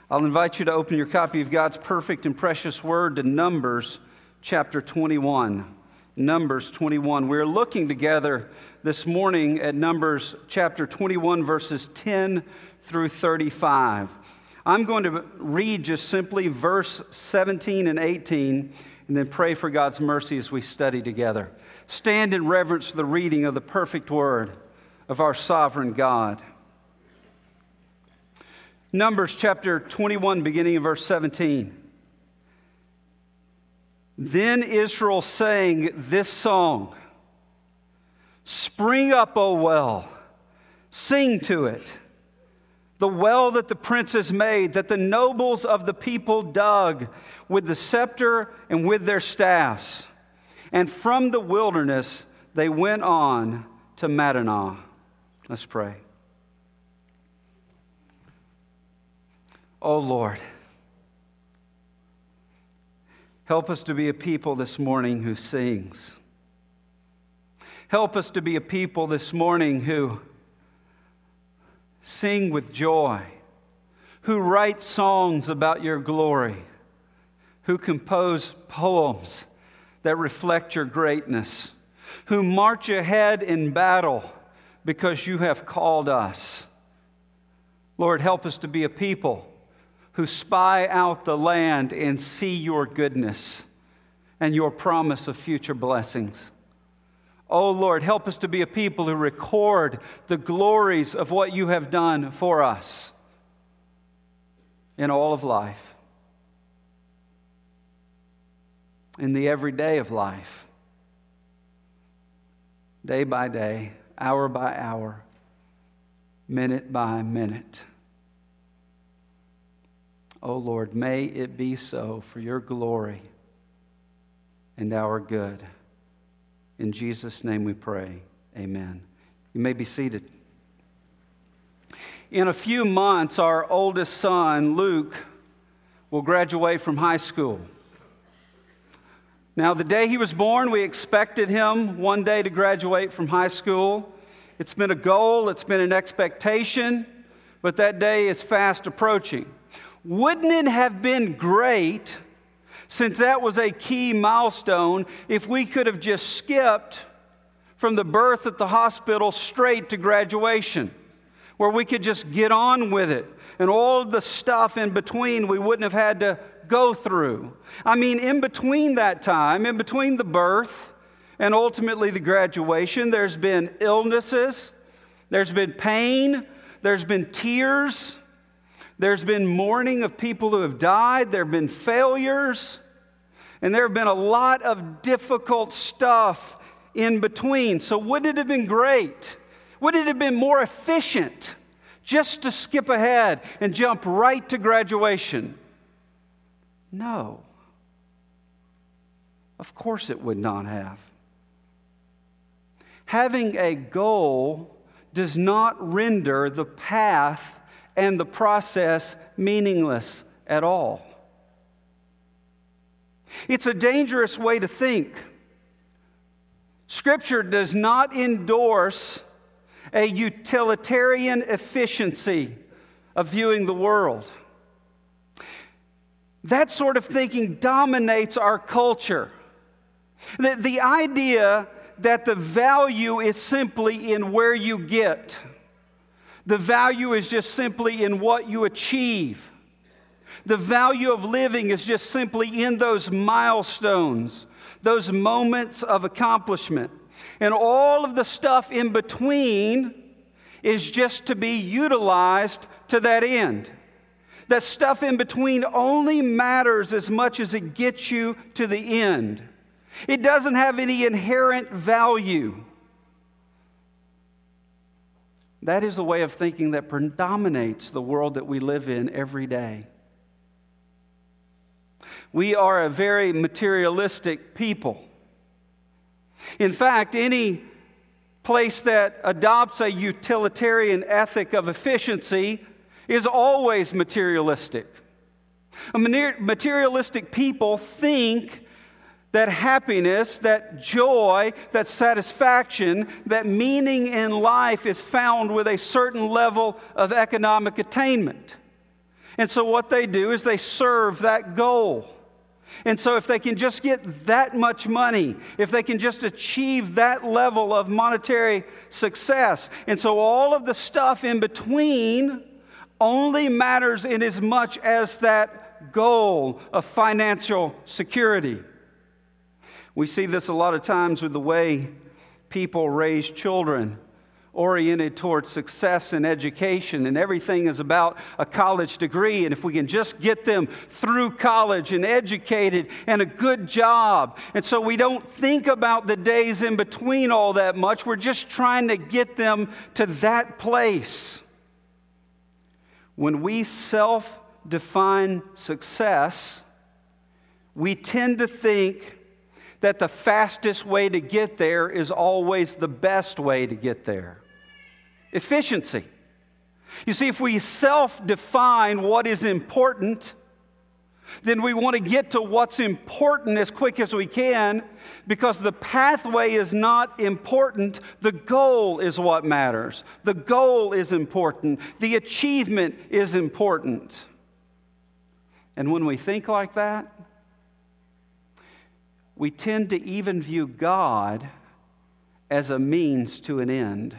I'll invite you to open your copy of God's perfect and precious word to Numbers chapter 21. Numbers 21. We're looking together this morning at Numbers chapter 21, verses 10 through 35. I'm going to read just simply verse 17 and 18 and then pray for God's mercy as we study together. Stand in reverence for the reading of the perfect word of our sovereign God. Numbers chapter 21, beginning in verse 17. Then Israel sang this song, "Spring up, O well, sing to it. The well that the princes made, that the nobles of the people dug with the scepter and with their staffs. And from the wilderness they went on to Madanah." Let's pray. Oh Lord, help us to be a people this morning who sings. Help us to be a people this morning who sing with joy, who write songs about your glory, who compose poems that reflect your greatness, who march ahead in battle because you have called us. Lord, help us to be a people who spy out the land and see your goodness and your promise of future blessings. Oh Lord, help us to be a people who record the glories of what you have done for us in all of life, in the everyday of life, day by day, hour by hour, minute by minute. Oh Lord, may it be so for your glory and our good. In Jesus' name we pray. Amen. You may be seated. In a few months, our oldest son, Luke, will graduate from high school. Now, the day he was born, we expected him one day to graduate from high school. It's been a goal, it's been an expectation, but that day is fast approaching. Wouldn't it have been great, since that was a key milestone, if we could have just skipped from the birth at the hospital straight to graduation, where we could just get on with it, and all of the stuff in between we wouldn't have had to go through. I mean, in between that time, in between the birth and ultimately the graduation, there's been illnesses, there's been pain, there's been tears, there's been mourning of people who have died, there have been failures, and there have been a lot of difficult stuff in between. So would it have been great? Would it have been more efficient just to skip ahead and jump right to graduation? No. Of course it would not have. Having a goal does not render the path and the process meaningless at all. It's a dangerous way to think. Scripture does not endorse a utilitarian efficiency of viewing the world. That sort of thinking dominates our culture. The idea that the value is simply in where you get. The value is just simply in what you achieve. The value of living is just simply in those milestones, those moments of accomplishment. And all of the stuff in between is just to be utilized to that end. That stuff in between only matters as much as it gets you to the end. It doesn't have any inherent value. That is the way of thinking that predominates the world that we live in every day. We are a very materialistic people. In fact, any place that adopts a utilitarian ethic of efficiency is always materialistic. Materialistic people think that happiness, that joy, that satisfaction, that meaning in life is found with a certain level of economic attainment. And so what they do is they serve that goal. And so if they can just get that much money, if they can just achieve that level of monetary success, and so all of the stuff in between only matters in as much as that goal of financial security. We see this a lot of times with the way people raise children, oriented towards success and education, and everything is about a college degree. And if we can just get them through college and educated and a good job. And so we don't think about the days in between all that much. We're just trying to get them to that place. When we self-define success, we tend to think that the fastest way to get there is always the best way to get there. Efficiency. You see, if we self-define what is important, then we want to get to what's important as quick as we can, because the pathway is not important. The goal is what matters. The goal is important. The achievement is important. And when we think like that, we tend to even view God as a means to an end.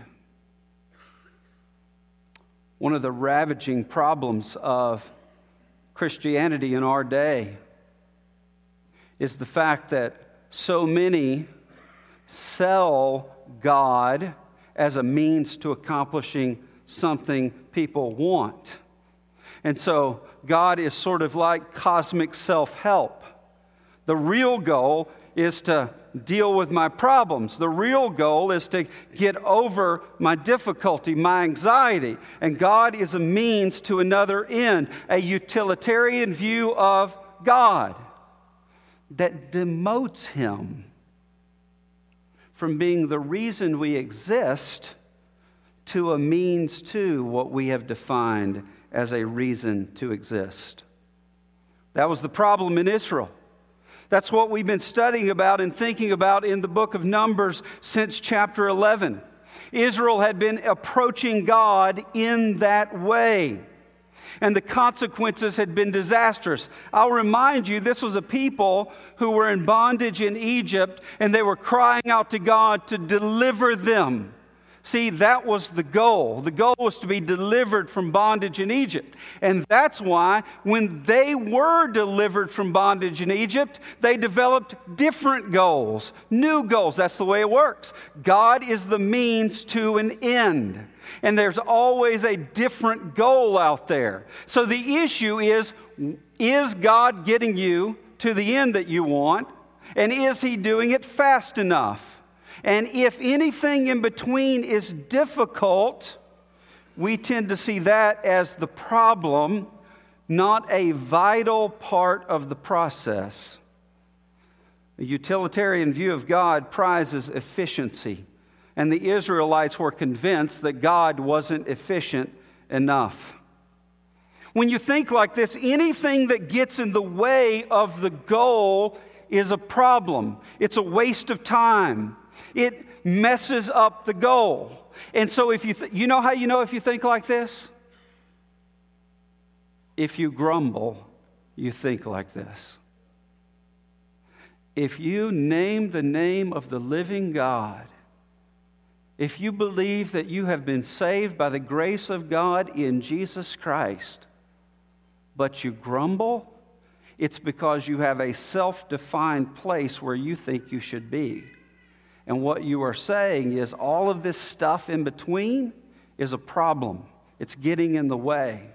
One of the ravaging problems of Christianity in our day is the fact that so many sell God as a means to accomplishing something people want. And so God is sort of like cosmic self-help. The real goal is to deal with my problems. The real goal is to get over my difficulty, my anxiety. And God is a means to another end, a utilitarian view of God that demotes Him from being the reason we exist to a means to what we have defined as a reason to exist. That was the problem in Israel. That's what we've been studying about and thinking about in the book of Numbers since chapter 11. Israel had been approaching God in that way, and the consequences had been disastrous. I'll remind you, this was a people who were in bondage in Egypt, and they were crying out to God to deliver them. See, that was the goal. The goal was to be delivered from bondage in Egypt. And that's why when they were delivered from bondage in Egypt, they developed different goals, new goals. That's the way it works. God is the means to an end. And there's always a different goal out there. So the issue is God getting you to the end that you want? And is He doing it fast enough? And if anything in between is difficult, we tend to see that as the problem, not a vital part of the process. A utilitarian view of God prizes efficiency, and the Israelites were convinced that God wasn't efficient enough. When you think like this, anything that gets in the way of the goal is a problem. It's a waste of time. It messes up the goal. And so if you know how you know if you think like this? If you grumble, you think like this. If you name the name of the living God, if you believe that you have been saved by the grace of God in Jesus Christ, but you grumble, it's because you have a self-defined place where you think you should be. And what you are saying is all of this stuff in between is a problem. It's getting in the way.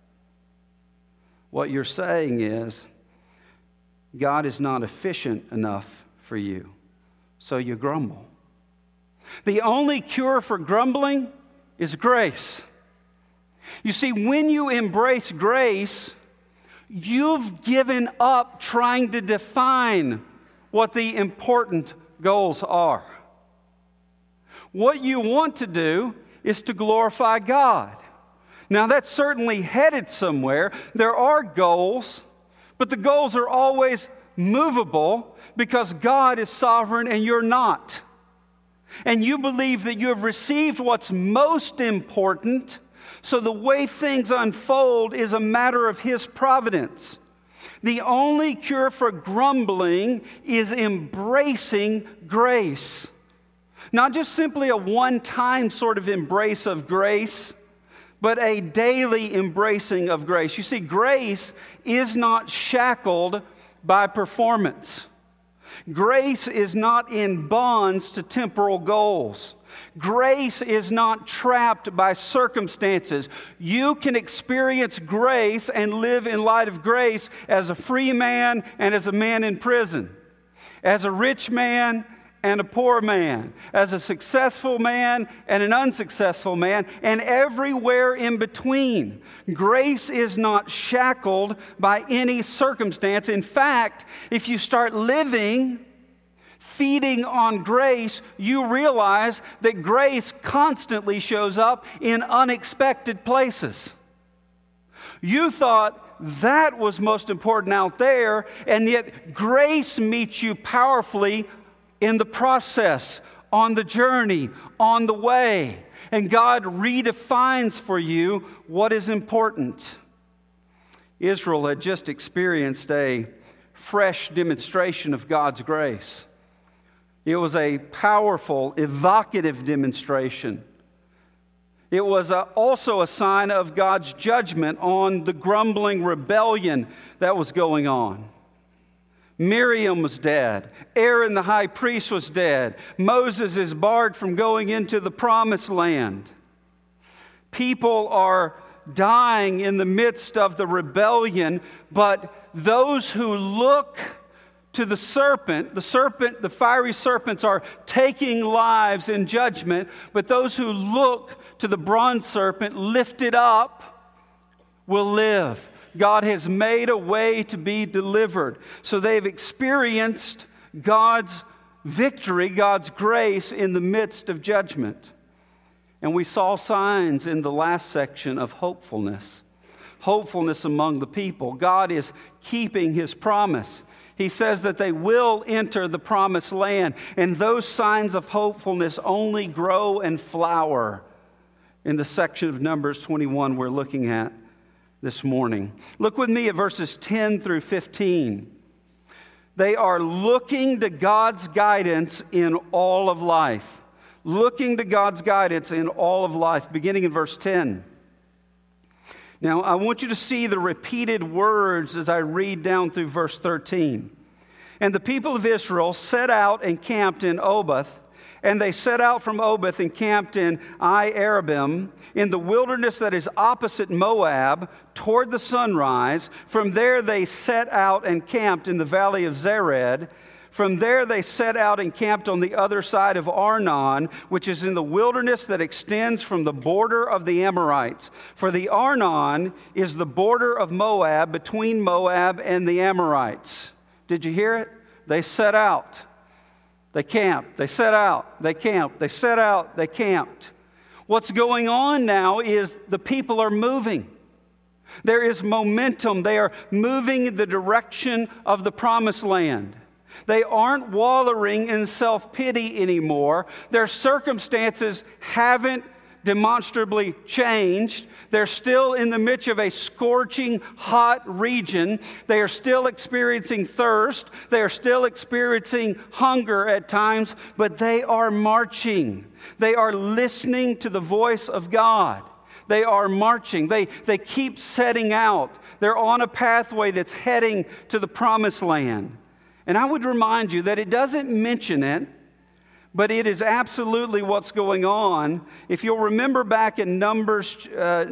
What you're saying is God is not efficient enough for you, so you grumble. The only cure for grumbling is grace. You see, when you embrace grace, you've given up trying to define what the important goals are. What you want to do is to glorify God. Now, that's certainly headed somewhere. There are goals, but the goals are always movable because God is sovereign and you're not. And you believe that you have received what's most important, So the way things unfold is a matter of His providence. The only cure for grumbling is embracing grace. Not just simply a one-time sort of embrace of grace, but a daily embracing of grace. You see, grace is not shackled by performance. Grace is not in bonds to temporal goals. Grace is not trapped by circumstances. You can experience grace and live in light of grace as a free man and as a man in prison, as a rich man and a poor man, as a successful man and an unsuccessful man, and everywhere in between. Grace is not shackled by any circumstance. In fact, if you start living, feeding on grace, you realize that grace constantly shows up in unexpected places. You thought that was most important out there, and yet grace meets you powerfully in the process, on the journey, on the way. And God redefines for you what is important. Israel had just experienced a fresh demonstration of God's grace. It was a powerful, evocative demonstration. It was also a sign of God's judgment on the grumbling rebellion that was going on. Miriam was dead. Aaron the high priest was dead. Moses is barred from going into the promised land. People are dying in the midst of the rebellion, but those who look to the fiery serpents are taking lives in judgment, but those who look to the bronze serpent lifted up will live. God has made a way to be delivered. So they've experienced God's victory, God's grace in the midst of judgment. And we saw signs in the last section of hopefulness. Hopefulness among the people. God is keeping His promise. He says that they will enter the promised land. And those signs of hopefulness only grow and flower in the section of Numbers 21 we're looking at this morning. Look with me at verses 10 through 15. They are looking to God's guidance in all of life. Looking to God's guidance in all of life, beginning in verse 10. Now, I want you to see the repeated words as I read down through verse 13. And the people of Israel set out and camped in Oboth, and they set out from Oboth and camped in Ai-Arabim, in the wilderness that is opposite Moab, toward the sunrise. From there they set out and camped in the valley of Zered. From there they set out and camped on the other side of Arnon, which is in the wilderness that extends from the border of the Amorites. For the Arnon is the border of Moab, between Moab and the Amorites. Did you hear it? They set out. They camped. They set out. They camped. They set out. They camped. What's going on now is the people are moving. There is momentum. They are moving in the direction of the promised land. They aren't wallowing in self-pity anymore. Their circumstances haven't demonstrably changed. They're still in the midst of a scorching hot region. They are still experiencing thirst. They are still experiencing hunger at times, but they are marching. They are listening to the voice of God. They are marching. They keep setting out. They're on a pathway that's heading to the promised land. And I would remind you that it doesn't mention it, but it is absolutely what's going on. If you'll remember back in Numbers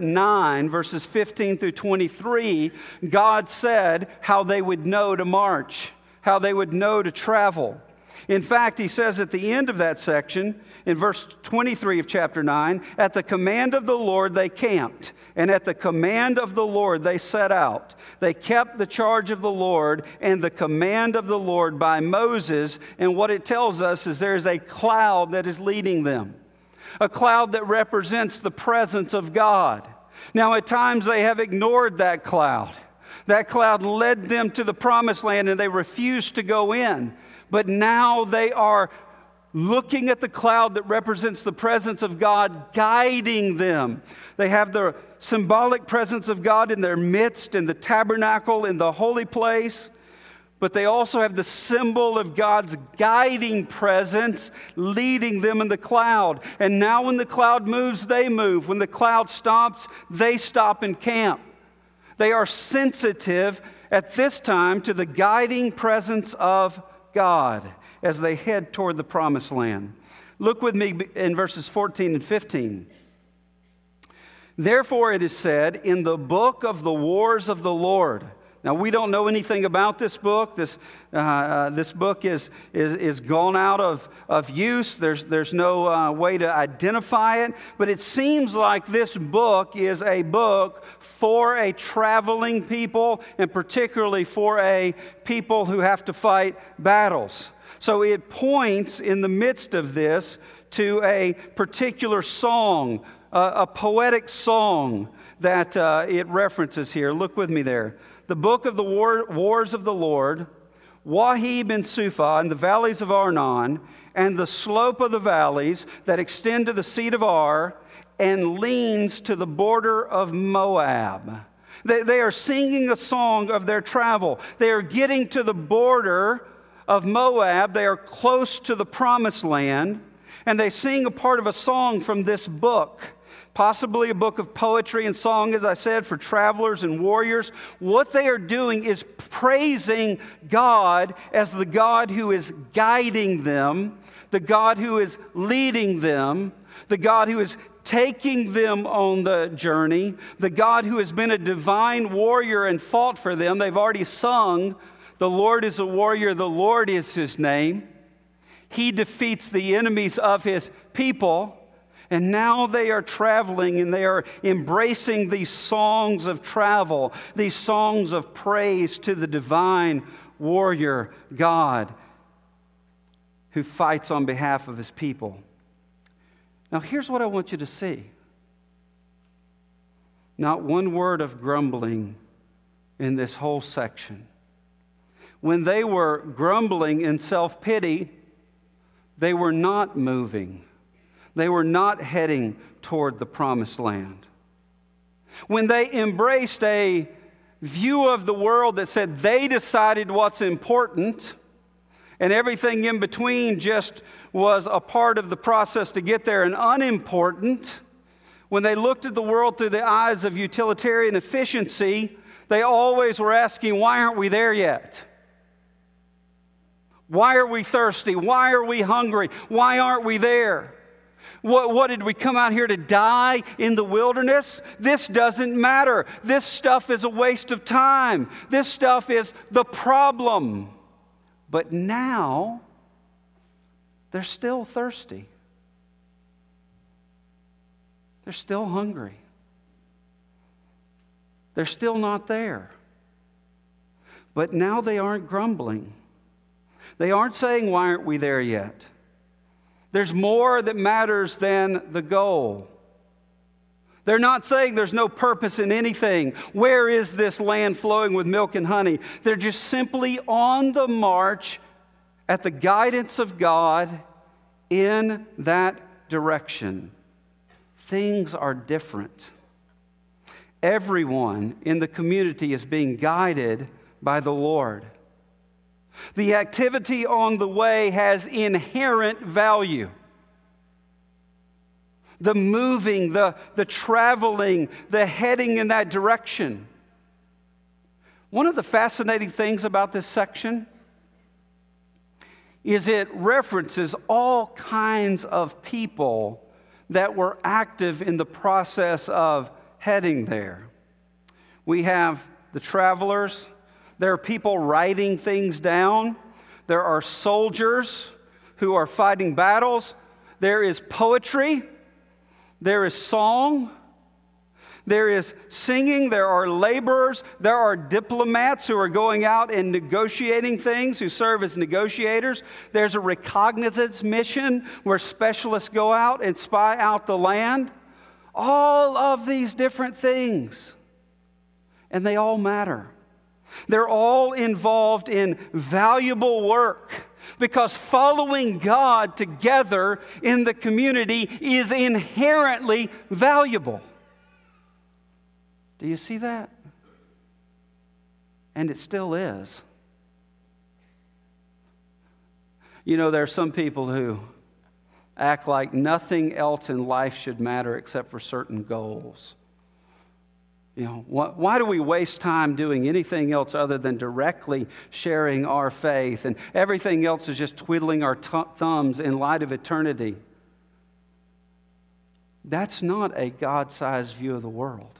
9, verses 15 through 23, God said how they would know to march, how they would know to travel. In fact, He says at the end of that section, in verse 23 of chapter 9, at the command of the Lord they camped, and at the command of the Lord they set out. They kept the charge of the Lord and the command of the Lord by Moses, and what it tells us is there is a cloud that is leading them, a cloud that represents the presence of God. Now, at times they have ignored that cloud. That cloud led them to the promised land, and they refused to go in. But now they are looking at the cloud that represents the presence of God guiding them. They have the symbolic presence of God in their midst, in the tabernacle, in the holy place. But they also have the symbol of God's guiding presence leading them in the cloud. And now when the cloud moves, they move. When the cloud stops, they stop and camp. They are sensitive at this time to the guiding presence of God as they head toward the promised land. Look with me in verses 14 and 15. Therefore it is said in the book of the wars of the Lord. Now, we don't know anything about this book. This book is gone out of use. There's no way to identify it. But it seems like this book is a book for a traveling people, and particularly for a people who have to fight battles. So it points in the midst of this to a particular song, a poetic song that it references here. Look with me there. The book of the wars of the Lord, Wahib and Suphah, and the valleys of Arnon, and the slope of the valleys that extend to the seat of Ar, and leans to the border of Moab. They are singing a song of their travel. They are getting to the border of Moab. They are close to the promised land, and they sing a part of a song from this book. Possibly a book of poetry and song, as I said, for travelers and warriors. What they are doing is praising God as the God who is guiding them, the God who is leading them, the God who is taking them on the journey, the God who has been a divine warrior and fought for them. They've already sung, "The Lord is a warrior, the Lord is His name." He defeats the enemies of His people. And now they are traveling and they are embracing these songs of travel, these songs of praise to the divine warrior God who fights on behalf of His people. Now here's what I want you to see. Not one word of grumbling in this whole section. When they were grumbling in self-pity, they were not moving. They were not heading toward the promised land. When they embraced a view of the world that said they decided what's important and everything in between just was a part of the process to get there and unimportant, when they looked at the world through the eyes of utilitarian efficiency, they always were asking, why aren't we there yet? Why are we thirsty? Why are we hungry? Why aren't we there? What did we come out here to die in the wilderness? This doesn't matter. This stuff is a waste of time. This stuff is the problem. But now, they're still thirsty. They're still hungry. They're still not there. But now they aren't grumbling. They aren't saying, why aren't we there yet? There's more that matters than the goal. They're not saying there's no purpose in anything. Where is this land flowing with milk and honey? They're just simply on the march at the guidance of God in that direction. Things are different. Everyone in the community is being guided by the Lord. The activity on the way has inherent value. The moving, the traveling, the heading in that direction. One of the fascinating things about this section is it references all kinds of people that were active in the process of heading there. We have the travelers. There are people writing things down. There are soldiers who are fighting battles. There is poetry. There is song. There is singing. There are laborers. There are diplomats who are going out and negotiating things, who serve as negotiators. There's a reconnaissance mission where specialists go out and spy out the land. All of these different things. And they all matter. They're all involved in valuable work. Because following God together in the community is inherently valuable. Do you see that? And it still is. You know, there are some people who act like nothing else in life should matter except for certain goals. You know, why do we waste time doing anything else other than directly sharing our faith? And everything else is just twiddling our thumbs in light of eternity. That's not a God-sized view of the world.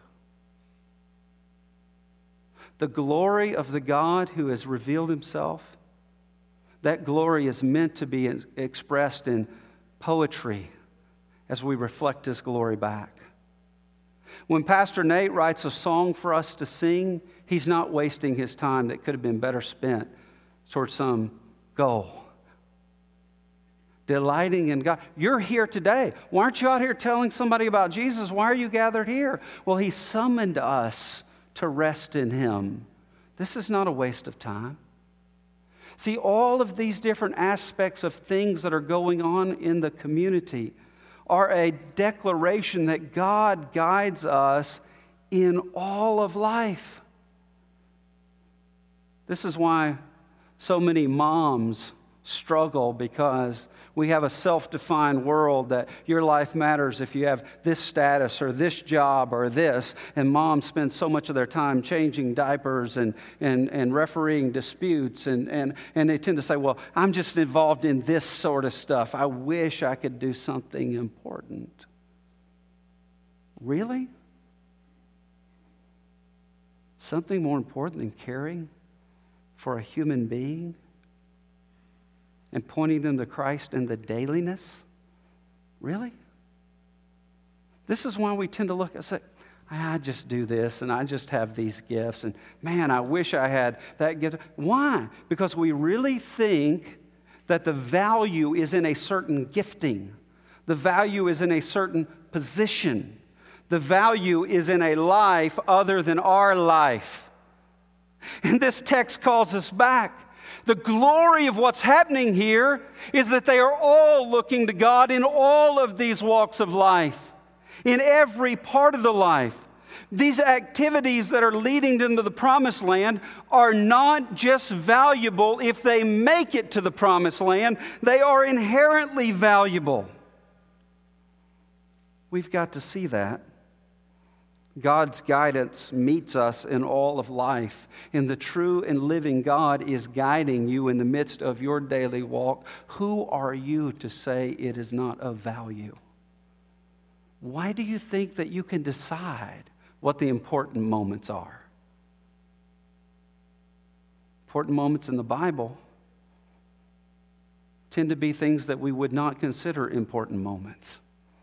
The glory of the God who has revealed himself, that glory is meant to be expressed in poetry as we reflect his glory back. When Pastor Nate writes a song for us to sing, he's not wasting his time that could have been better spent towards some goal. Delighting in God. You're here today. Why aren't you out here telling somebody about Jesus? Why are you gathered here? Well, he summoned us to rest in him. This is not a waste of time. See, all of these different aspects of things that are going on in the community are a declaration that God guides us in all of life. This is why so many moms struggle, because we have a self-defined world that your life matters if you have this status or this job or this, and moms spend so much of their time changing diapers and refereeing disputes, and they tend to say, well, I'm just involved in this sort of stuff. I wish I could do something important. Really? Something more important than caring for a human being and pointing them to Christ in the dailiness? Really? This is why we tend to look and say, I just do this and I just have these gifts, and man, I wish I had that gift. Why? Because we really think that the value is in a certain gifting. The value is in a certain position. The value is in a life other than our life. And this text calls us back. The glory of what's happening here is that they are all looking to God in all of these walks of life, in every part of the life. These activities that are leading them to the promised land are not just valuable if they make it to the promised land, they are inherently valuable. We've got to see that. God's guidance meets us in all of life, and the true and living God is guiding you in the midst of your daily walk. Who are you to say it is not of value? Why do you think that you can decide what the important moments are? Important moments in the Bible tend to be things that we would not consider important moments.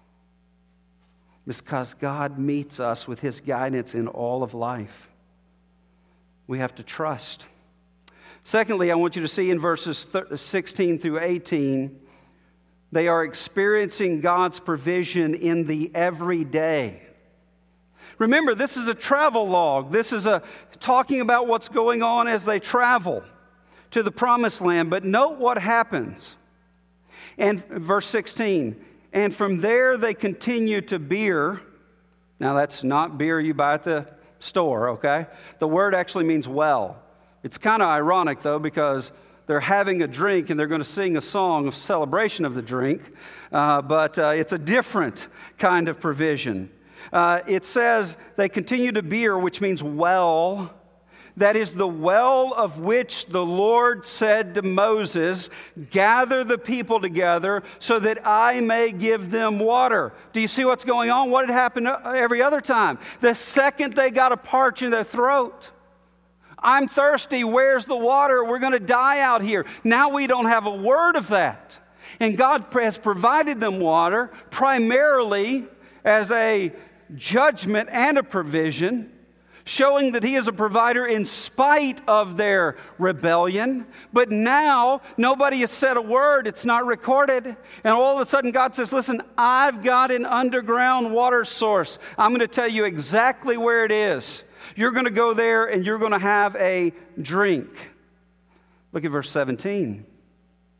Because God meets us with his guidance in all of life. We have to trust. Secondly, I want you to see in verses 16 through 18, they are experiencing God's provision in the everyday. Remember, this is a travel log. This is talking about what's going on as they travel to the promised land. But note what happens. And verse 16, and from there they continue to beer. Now that's not beer you buy at the store, okay? The word actually means well. It's kind of ironic though, because they're having a drink and they're going to sing a song of celebration of the drink, but it's a different kind of provision. It says they continue to beer, which means well. That is the well of which the Lord said to Moses, gather the people together so that I may give them water. Do you see what's going on? What had happened every other time? The second they got a parch in their throat, I'm thirsty, where's the water? We're going to die out here. Now we don't have a word of that. And God has provided them water primarily as a judgment and a provision, showing that he is a provider in spite of their rebellion. But now, nobody has said a word. It's not recorded. And all of a sudden, God says, listen, I've got an underground water source. I'm going to tell you exactly where it is. You're going to go there and you're going to have a drink. Look at verse 17.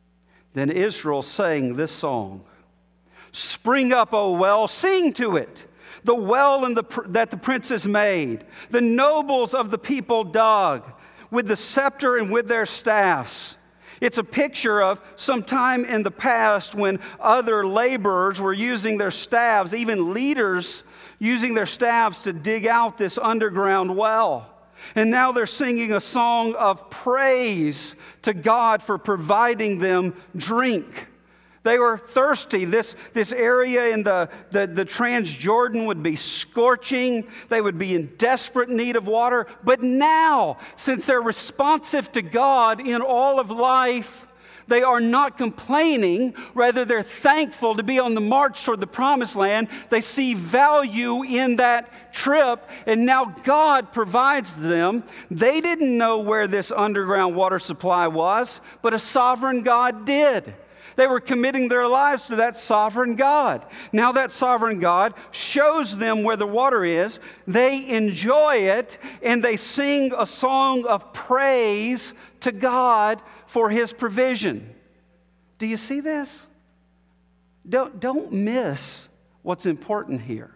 Then Israel sang this song. Spring up, O well, sing to it. The well that the princes made, the nobles of the people dug, with the scepter and with their staffs. It's a picture of some time in the past when other laborers were using their staves, even leaders using their staves to dig out this underground well. And now they're singing a song of praise to God for providing them drink. They were thirsty. This area in the Transjordan would be scorching. They would be in desperate need of water. But now, since they're responsive to God in all of life, they are not complaining. Rather, they're thankful to be on the march toward the promised land. They see value in that trip, and now God provides them. They didn't know where this underground water supply was, but a sovereign God did. They were committing their lives to that sovereign God. Now that sovereign God shows them where the water is. They enjoy it, and they sing a song of praise to God for His provision. Do you see this? Don't miss what's important here.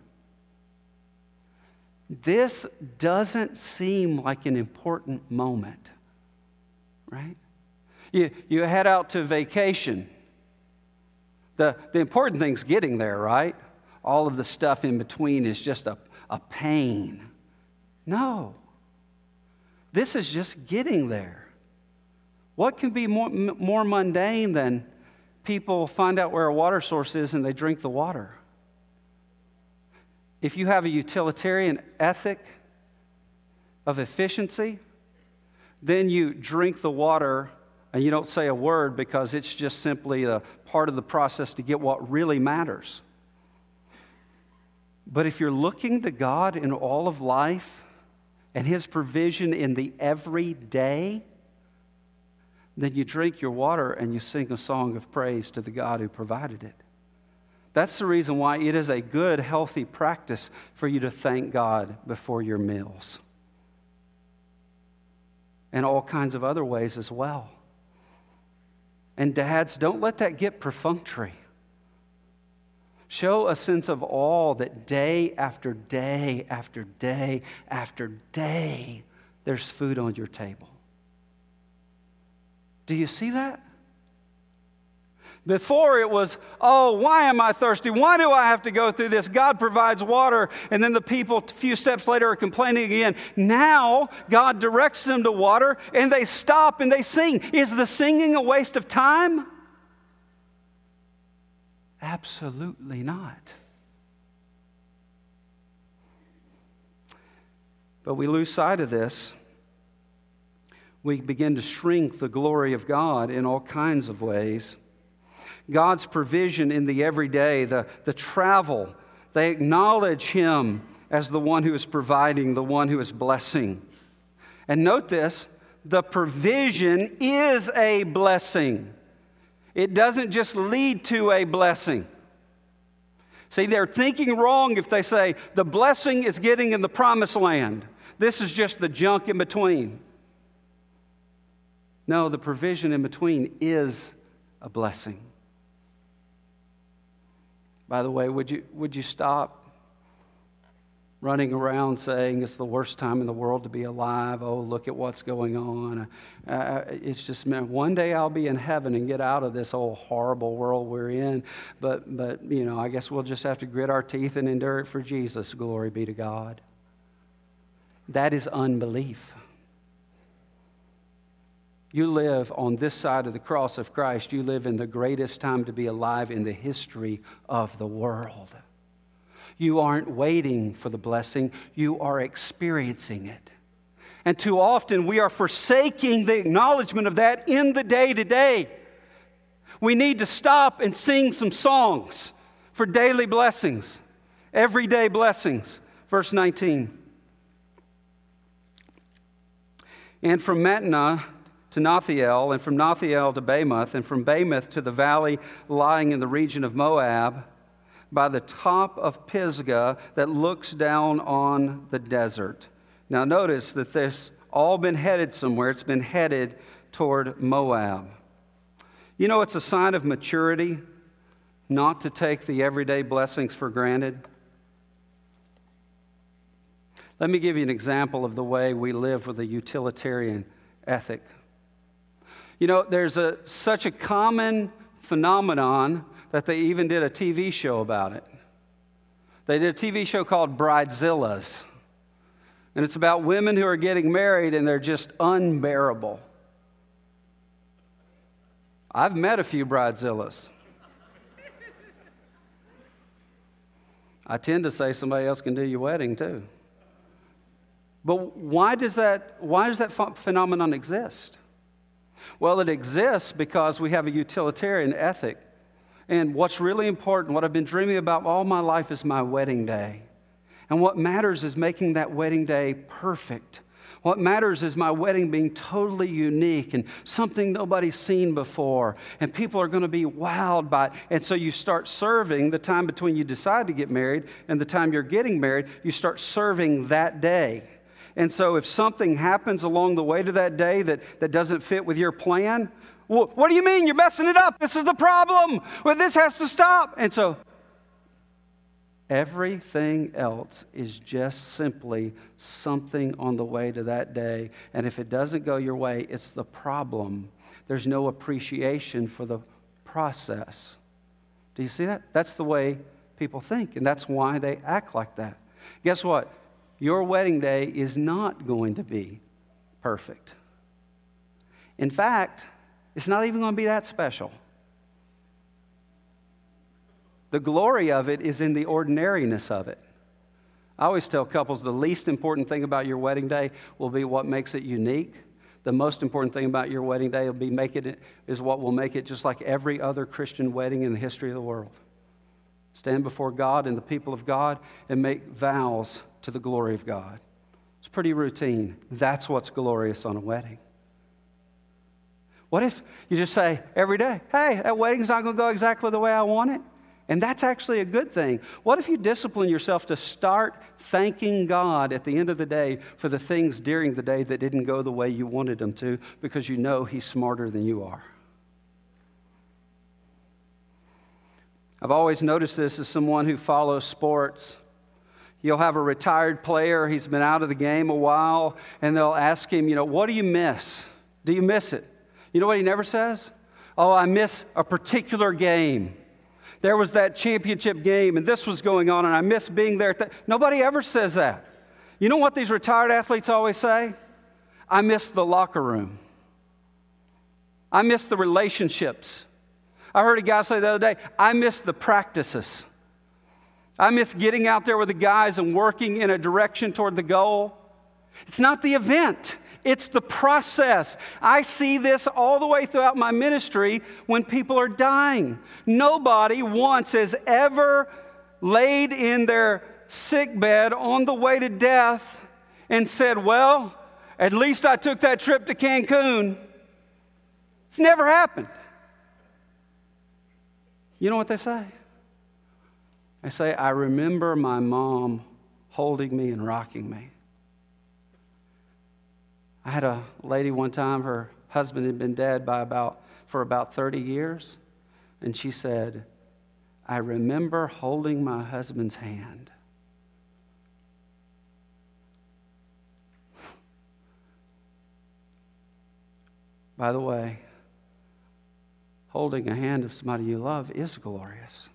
This doesn't seem like an important moment, right? You head out to vacation. The important thing's getting there, right? All of the stuff in between is just a pain. No. This is just getting there. What can be more mundane than people find out where a water source is and they drink the water? If you have a utilitarian ethic of efficiency, then you drink the water and you don't say a word because it's just simply a part of the process to get what really matters. But if you're looking to God in all of life and His provision in the everyday, then you drink your water and you sing a song of praise to the God who provided it. That's the reason why it is a good, healthy practice for you to thank God before your meals. And all kinds of other ways as well. And dads, don't let that get perfunctory. Show a sense of awe that day after day after day after day, there's food on your table. Do you see that? Before it was, oh, why am I thirsty? Why do I have to go through this? God provides water. And then the people, a few steps later, are complaining again. Now, God directs them to water, and they stop and they sing. Is the singing a waste of time? Absolutely not. But we lose sight of this. We begin to shrink the glory of God in all kinds of ways. God's provision in the everyday, the travel, they acknowledge Him as the one who is providing, the one who is blessing. And note this, the provision is a blessing. It doesn't just lead to a blessing. See, they're thinking wrong if they say the blessing is getting in the promised land. This is just the junk in between. No, the provision in between is a blessing. By the way, would you stop running around saying it's the worst time in the world to be alive? Oh, look at what's going on. It's just, man, one day I'll be in heaven and get out of this old horrible world we're in. But you know, I guess we'll just have to grit our teeth and endure it for Jesus. Glory be to God. That is unbelief. You live on this side of the cross of Christ. You live in the greatest time to be alive in the history of the world. You aren't waiting for the blessing. You are experiencing it. And too often we are forsaking the acknowledgement of that in the day-to-day. We need to stop and sing some songs for daily blessings, everyday blessings. Verse 19. And from Mattanah to Nothiel, and from Nothiel to Bamoth, and from Bamoth to the valley lying in the region of Moab, by the top of Pisgah that looks down on the desert. Now notice that this all been headed somewhere. It's been headed toward Moab. You know, it's a sign of maturity not to take the everyday blessings for granted. Let me give you an example of the way we live with a utilitarian ethic. You know, there's such a common phenomenon that they even did a TV show about it. They did a TV show called Bridezillas. And it's about women who are getting married and they're just unbearable. I've met a few Bridezillas. I tend to say somebody else can do your wedding too. But why does that phenomenon exist? Well, it exists because we have a utilitarian ethic. And what's really important, what I've been dreaming about all my life, is my wedding day. And what matters is making that wedding day perfect. What matters is my wedding being totally unique and something nobody's seen before. And people are going to be wowed by it. And so you start serving the time between you decide to get married and the time you're getting married. You start serving that day. And so if something happens along the way to that day that doesn't fit with your plan, well, what do you mean? You're messing it up. This is the problem. Well, this has to stop. And so everything else is just simply something on the way to that day. And if it doesn't go your way, it's the problem. There's no appreciation for the process. Do you see that? That's the way people think, and that's why they act like that. Guess what? Your wedding day is not going to be perfect. In fact, it's not even going to be that special. The glory of it is in the ordinariness of it. I always tell couples the least important thing about your wedding day will be what makes it unique. The most important thing about your wedding day is what will make it just like every other Christian wedding in the history of the world. Stand before God and the people of God and make vows to the glory of God. It's pretty routine. That's what's glorious on a wedding. What if you just say every day, hey, that wedding's not going to go exactly the way I want it? And that's actually a good thing. What if you discipline yourself to start thanking God at the end of the day for the things during the day that didn't go the way you wanted them to, because you know He's smarter than you are? I've always noticed this as someone who follows sports. You'll have a retired player, he's been out of the game a while, and they'll ask him, what do you miss? Do you miss it? You know what he never says? Oh, I miss a particular game. There was that championship game, and this was going on, and I miss being there. Nobody ever says that. You know what these retired athletes always say? I miss the locker room. I miss the relationships. I heard a guy say the other day, I miss the practices. I miss getting out there with the guys and working in a direction toward the goal. It's not the event. It's the process. I see this all the way throughout my ministry when people are dying. Nobody once has ever laid in their sick bed on the way to death and said, well, at least I took that trip to Cancun. It's never happened. You know what they say? They say, I remember my mom holding me and rocking me. I had a lady one time, her husband had been dead for about 30 years, and she said, I remember holding my husband's hand. By the way, holding a hand of somebody you love is glorious.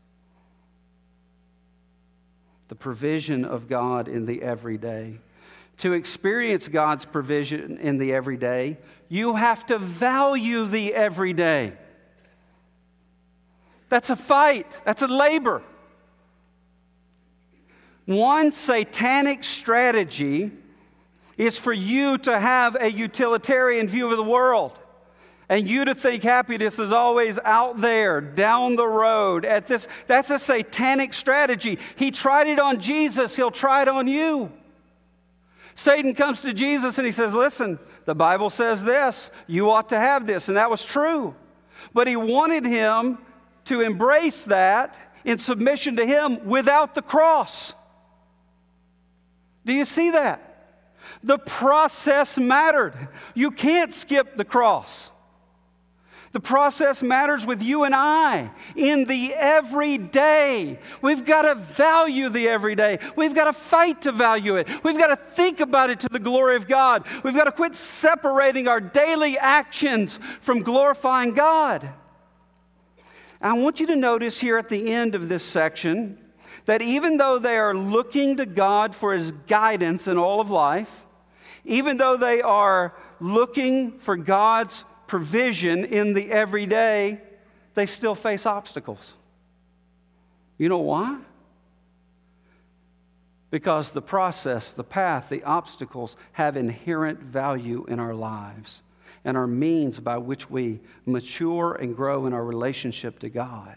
The provision of God in the everyday. To experience God's provision in the everyday, you have to value the everyday. That's a fight. That's a labor. One satanic strategy is for you to have a utilitarian view of the world. And you to think happiness is always out there, down the road, at this. That's a satanic strategy. He tried it on Jesus. He'll try it on you. Satan comes to Jesus and he says, listen, the Bible says this. You ought to have this. And that was true. But he wanted him to embrace that in submission to him without the cross. Do you see that? The process mattered. You can't skip the cross. The process matters with you and I in the everyday. We've got to value the everyday. We've got to fight to value it. We've got to think about it to the glory of God. We've got to quit separating our daily actions from glorifying God. I want you to notice here at the end of this section that even though they are looking to God for His guidance in all of life, even though they are looking for God's provision in the everyday, they still face obstacles. You know why? Because the process, the path, the obstacles have inherent value in our lives and are means by which we mature and grow in our relationship to God.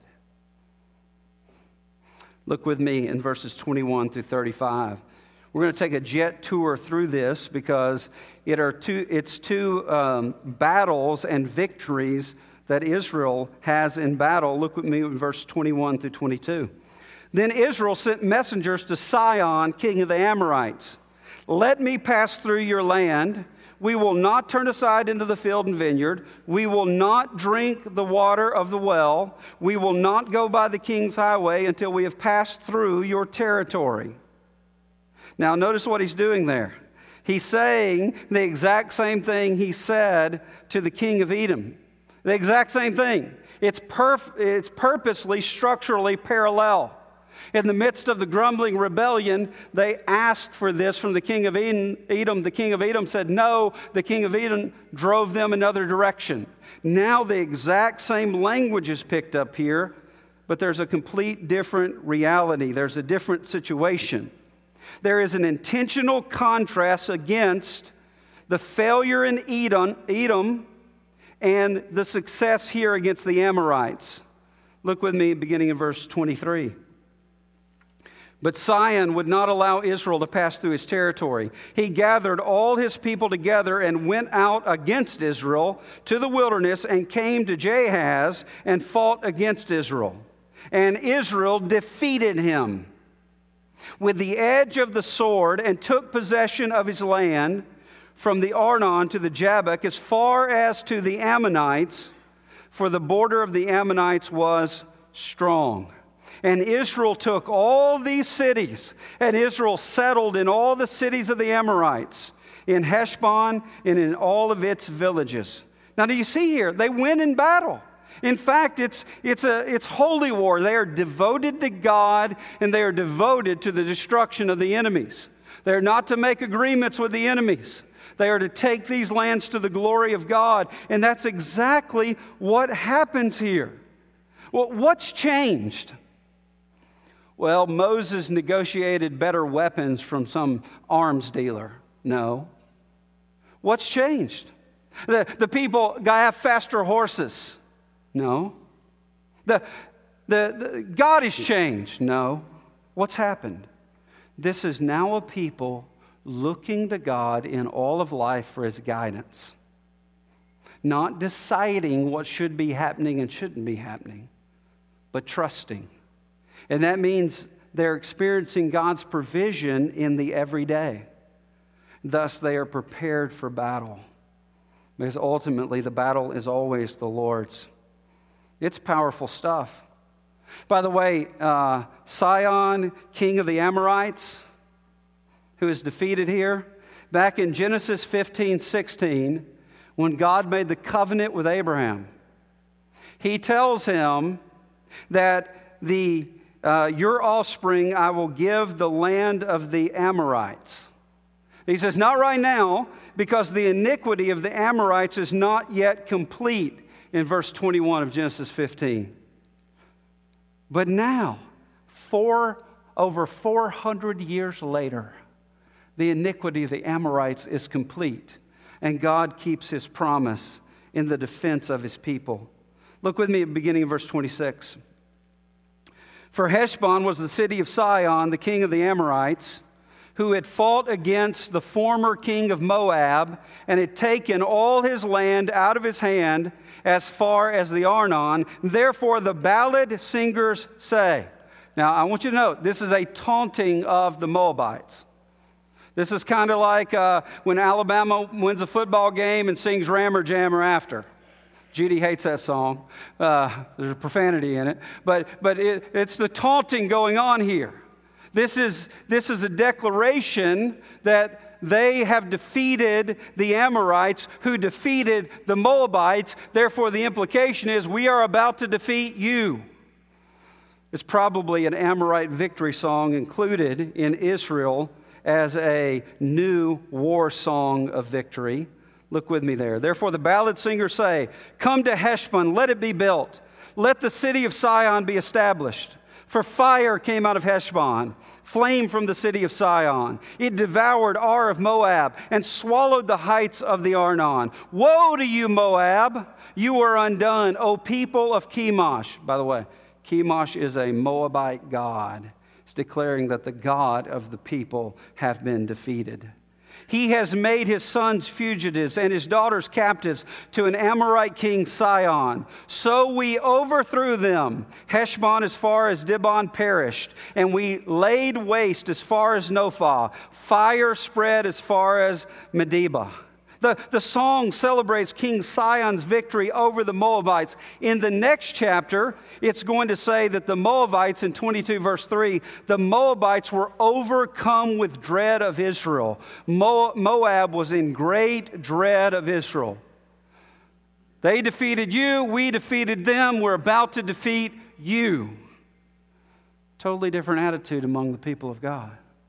Look with me in verses 21 through 35. We're going to take a jet tour through this because it's two battles and victories that Israel has in battle. Look with me in verse 21 through 22. Then Israel sent messengers to Sihon, king of the Amorites. Let me pass through your land. We will not turn aside into the field and vineyard. We will not drink the water of the well. We will not go by the king's highway until we have passed through your territory. Now, notice what he's doing there. He's saying the exact same thing he said to the king of Edom. The exact same thing. It's purposely, structurally parallel. In the midst of the grumbling rebellion, they asked for this from the king of Edom. The king of Edom said no. The king of Edom drove them another direction. Now the exact same language is picked up here, but there's a complete different reality. There's a different situation. There is an intentional contrast against the failure in Edom and the success here against the Amorites. Look with me beginning in verse 23. But Sihon would not allow Israel to pass through his territory. He gathered all his people together and went out against Israel to the wilderness and came to Jahaz and fought against Israel. And Israel defeated him with the edge of the sword and took possession of his land from the Arnon to the Jabbok as far as to the Ammonites, for the border of the Ammonites was strong. And Israel took all these cities, and Israel settled in all the cities of the Amorites, in Heshbon and in all of its villages. Now, do you see here? They win in battle. In fact, it's holy war. They are devoted to God, and they are devoted to the destruction of the enemies. They are not to make agreements with the enemies. They are to take these lands to the glory of God, and that's exactly what happens here. Well, what's changed? Well, Moses negotiated better weapons from some arms dealer. No. What's changed? The people have faster horses. No. The God has changed. No. What's happened? This is now a people looking to God in all of life for His guidance. Not deciding what should be happening and shouldn't be happening, but trusting. And that means they're experiencing God's provision in the everyday. Thus, they are prepared for battle. Because ultimately, the battle is always the Lord's. It's powerful stuff. By the way, Sihon, king of the Amorites, who is defeated here, back in Genesis 15:16, when God made the covenant with Abraham, He tells him that your offspring I will give the land of the Amorites. He says, not right now, because the iniquity of the Amorites is not yet complete, in verse 21 of Genesis 15. But now, over 400 years later, the iniquity of the Amorites is complete, and God keeps His promise in the defense of His people. Look with me at the beginning of verse 26. For Heshbon was the city of Sihon, the king of the Amorites, who had fought against the former king of Moab and had taken all his land out of his hand as far as the Arnon. Therefore the ballad singers say. Now I want you to note, this is a taunting of the Moabites. This is kind of like when Alabama wins a football game and sings Rammer Jammer after. Judy hates that song. There's a profanity in it. But it's the taunting going on here. This is a declaration that they have defeated the Amorites who defeated the Moabites. Therefore, the implication is we are about to defeat you. It's probably an Amorite victory song included in Israel as a new war song of victory. Look with me there. Therefore, the ballad singers say, "Come to Heshbon, let it be built. Let the city of Sion be established. For fire came out of Heshbon, flame from the city of Sion. It devoured Ar of Moab and swallowed the heights of the Arnon. Woe to you, Moab! You are undone, O people of Chemosh." By the way, Chemosh is a Moabite god. It's declaring that the God of the people have been defeated. He has made his sons fugitives and his daughters captives to an Amorite king, Sihon. So we overthrew them. Heshbon as far as Dibon perished, and we laid waste as far as Nophah. Fire spread as far as Medeba. The song celebrates King Sihon's victory over the Moabites. In the next chapter, it's going to say that the Moabites, in 22 verse 3, the Moabites were overcome with dread of Israel. Moab was in great dread of Israel. They defeated you, we defeated them, we're about to defeat you. Totally different attitude among the people of God.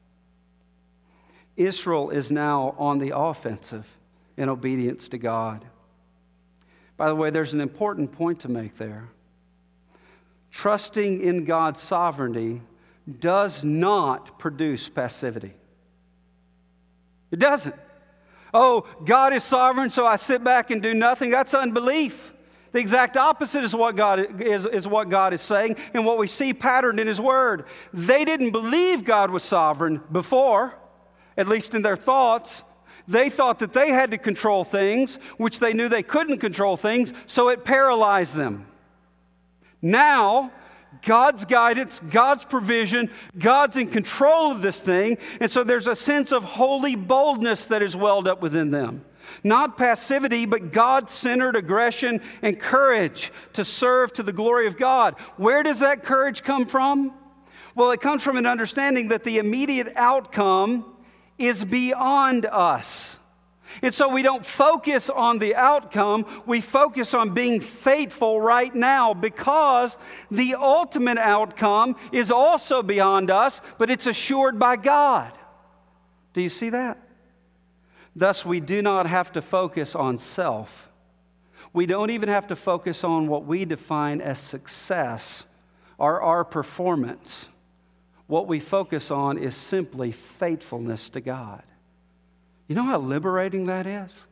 Israel is now on the offensive in obedience to God. By the way, there's an important point to make there. Trusting in God's sovereignty does not produce passivity. It doesn't. Oh, God is sovereign, so I sit back and do nothing. That's unbelief. The exact opposite is what God is saying and what we see patterned in His Word. They didn't believe God was sovereign before, at least in their thoughts. They thought that they had to control things, which they knew they couldn't control things, so it paralyzed them. Now, God's guidance, God's provision, God's in control of this thing, and so there's a sense of holy boldness that is welled up within them. Not passivity, but God-centered aggression and courage to serve to the glory of God. Where does that courage come from? Well, it comes from an understanding that the immediate outcome is beyond us. And so we don't focus on the outcome, we focus on being faithful right now, because the ultimate outcome is also beyond us, but it's assured by God. Do you see that? Thus, we do not have to focus on self. We don't even have to focus on what we define as success or our performance. What we focus on is simply faithfulness to God. You know how liberating that is?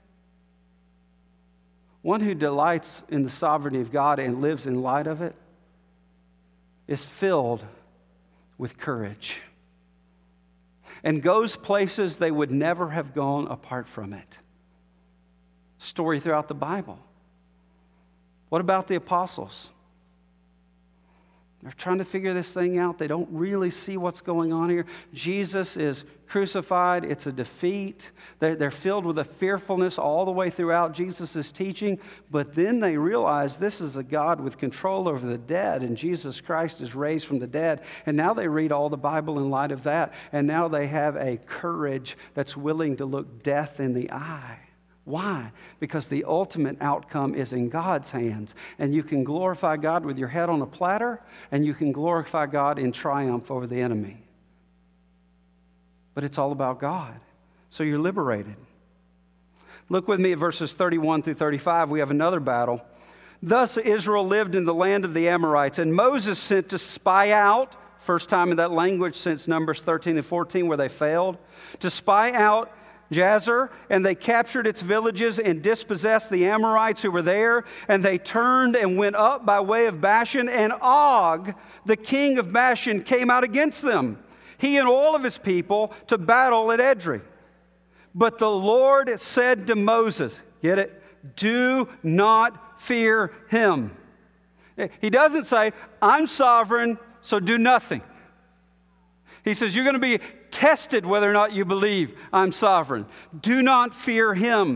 One who delights in the sovereignty of God and lives in light of it is filled with courage and goes places they would never have gone apart from it. Story throughout the Bible. What about the apostles? They're trying to figure this thing out. They don't really see what's going on here. Jesus is crucified. It's a defeat. They're filled with a fearfulness all the way throughout Jesus' teaching. But then they realize this is a God with control over the dead, and Jesus Christ is raised from the dead. And now they read all the Bible in light of that. And now they have a courage that's willing to look death in the eye. Why? Because the ultimate outcome is in God's hands. And you can glorify God with your head on a platter, and you can glorify God in triumph over the enemy. But it's all about God. So you're liberated. Look with me at verses 31 through 35. We have another battle. Thus Israel lived in the land of the Amorites, and Moses sent to spy out, first time in that language since Numbers 13 and 14 where they failed, to spy out Jazer, and they captured its villages and dispossessed the Amorites who were there, and they turned and went up by way of Bashan, and Og, the king of Bashan, came out against them, he and all of his people, to battle at Edrei. But the Lord said to Moses, get it? Do not fear him. He doesn't say, I'm sovereign, so do nothing. He says, you're going to be tested whether or not you believe I'm sovereign. Do not fear him,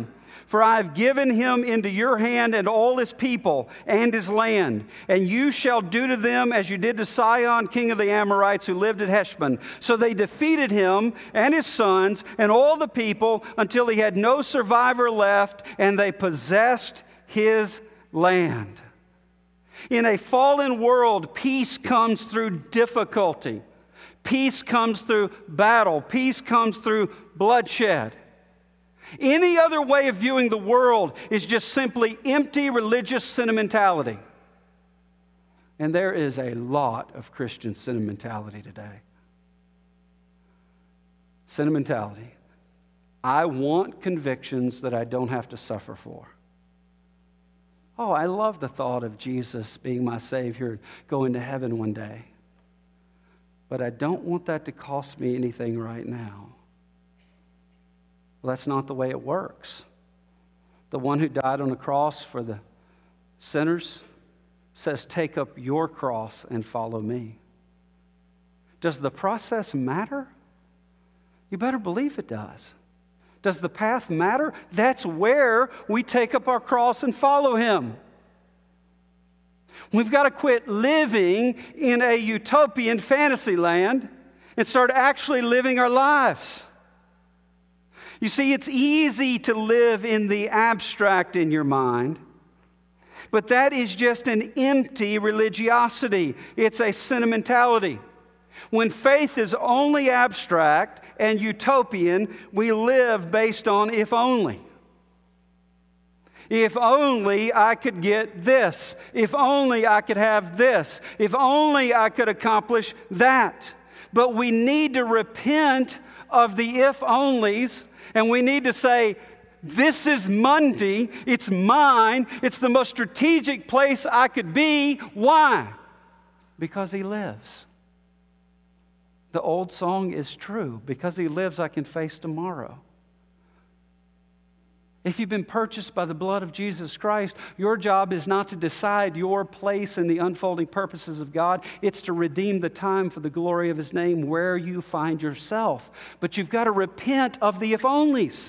For I have given him into your hand and all his people and his land. And you shall do to them as you did to Sihon, king of the Amorites, who lived at Heshbon. So they defeated him and his sons and all the people until he had no survivor left, and they possessed his land. In a fallen world, peace comes through difficulty. Peace comes through battle. Peace comes through bloodshed. Any other way of viewing the world is just simply empty religious sentimentality. And there is a lot of Christian sentimentality today. Sentimentality. I want convictions that I don't have to suffer for. Oh, I love the thought of Jesus being my Savior, going to heaven one day. But I don't want that to cost me anything right now. Well, that's not the way it works. The one who died on the cross for the sinners says, take up your cross and follow me. Does the process matter? You better believe it does. Does the path matter? That's where we take up our cross and follow him. We've got to quit living in a utopian fantasy land and start actually living our lives. You see, it's easy to live in the abstract in your mind, but that is just an empty religiosity. It's a sentimentality. When faith is only abstract and utopian, we live based on if only. If only I could get this. If only I could have this. If only I could accomplish that. But we need to repent of the if-onlys, and we need to say, this is Monday, it's mine, it's the most strategic place I could be. Why? Because he lives. The old song is true. Because he lives, I can face tomorrow. If you've been purchased by the blood of Jesus Christ, your job is not to decide your place in the unfolding purposes of God. It's to redeem the time for the glory of his name where you find yourself. But you've got to repent of the if-onlys.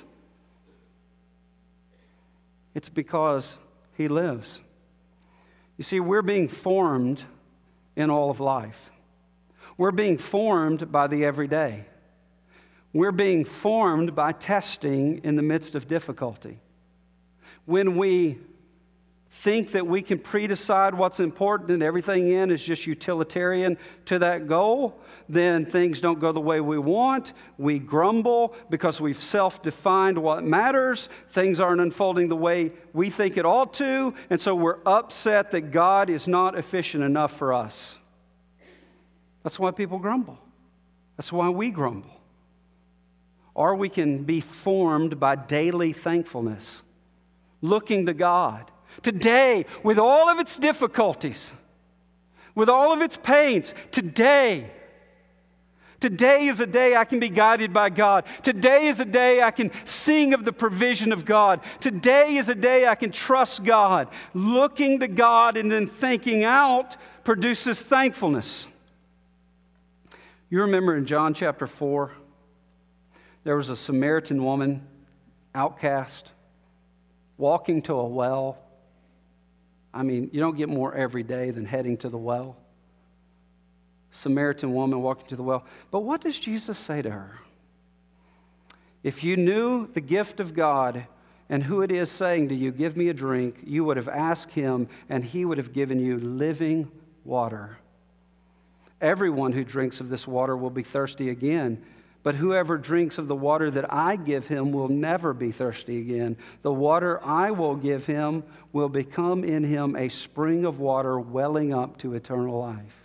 It's because he lives. You see, we're being formed in all of life. We're being formed by the everyday. We're being formed by testing in the midst of difficulty. When we think that we can pre-decide what's important and everything in is just utilitarian to that goal, then things don't go the way we want. We grumble because we've self-defined what matters. Things aren't unfolding the way we think it ought to, and so we're upset that God is not efficient enough for us. That's why people grumble. That's why we grumble. Or we can be formed by daily thankfulness, looking to God. Today, with all of its difficulties, with all of its pains, today is a day I can be guided by God. Today is a day I can sing of the provision of God. Today is a day I can trust God. Looking to God and then thinking out produces thankfulness. You remember in John chapter 4, there was a Samaritan woman, outcast, walking to a well. I mean, you don't get more every day than heading to the well. Samaritan woman walking to the well. But what does Jesus say to her? If you knew the gift of God and who it is saying to you, give me a drink, you would have asked him and he would have given you living water. Everyone who drinks of this water will be thirsty again. But whoever drinks of the water that I give him will never be thirsty again. The water I will give him will become in him a spring of water welling up to eternal life.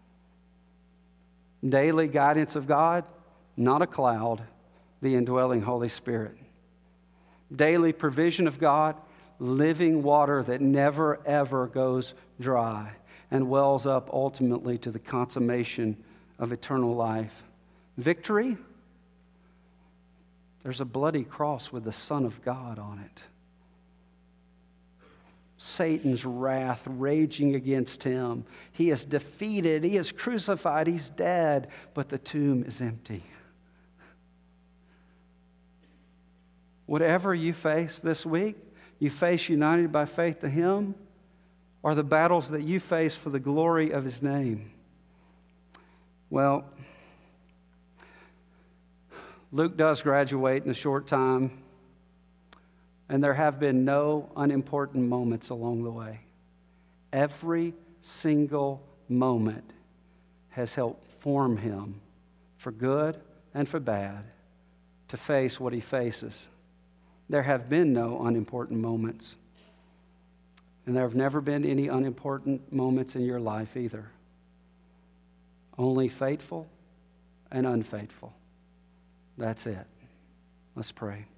Daily guidance of God, not a cloud, the indwelling Holy Spirit. Daily provision of God, living water that never ever goes dry and wells up ultimately to the consummation of eternal life. Victory? There's a bloody cross with the Son of God on it. Satan's wrath raging against him. He is defeated. He is crucified. He's dead. But the tomb is empty. Whatever you face this week, you face united by faith to Him, or the battles that you face for the glory of His name. Well, Luke does graduate in a short time, and there have been no unimportant moments along the way. Every single moment has helped form him for good and for bad to face what he faces. There have been no unimportant moments, and there have never been any unimportant moments in your life either. Only faithful and unfaithful. That's it. Let's pray.